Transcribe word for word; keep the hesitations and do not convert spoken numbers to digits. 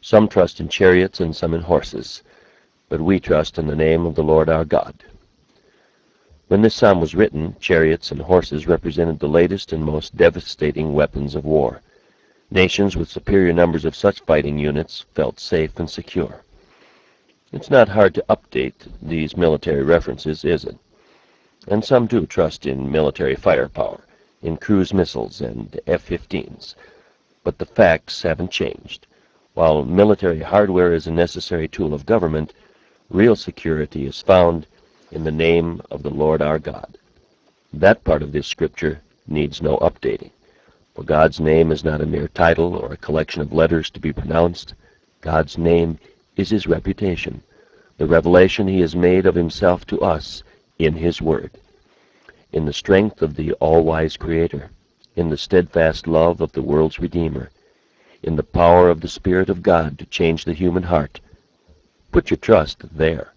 Some trust in chariots and some in horses, but we trust in the name of the Lord our God. When this psalm was written, chariots and horses represented the latest and most devastating weapons of war. Nations with superior numbers of such fighting units felt safe and secure. It's not hard to update these military references, is it? And some do trust in military firepower, in cruise missiles and F fifteens. But the facts haven't changed. While military hardware is a necessary tool of government, real security is found in the name of the Lord our God. That part of this scripture needs no updating. For God's name is not a mere title or a collection of letters to be pronounced. God's name is his reputation, the revelation he has made of himself to us in his word. In the strength of the all-wise Creator, in the steadfast love of the world's Redeemer, in the power of the Spirit of God to change the human heart, put your trust there.